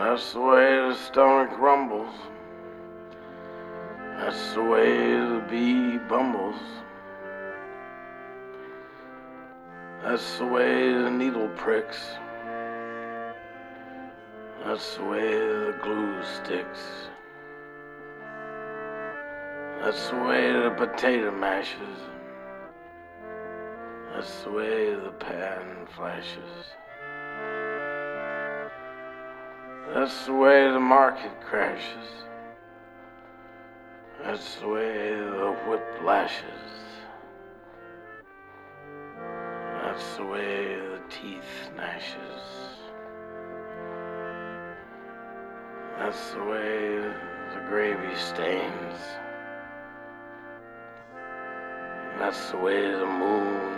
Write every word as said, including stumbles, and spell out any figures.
That's the way the stomach rumbles. That's the way the bee bumbles. That's the way the needle pricks. That's the way the glue sticks. That's the way the potato mashes. That's the way the pan flashes. That's the way the market crashes. That's the way the whip lashes. That's the way the teeth gnashes. That's the way the gravy stains. That's the way the moon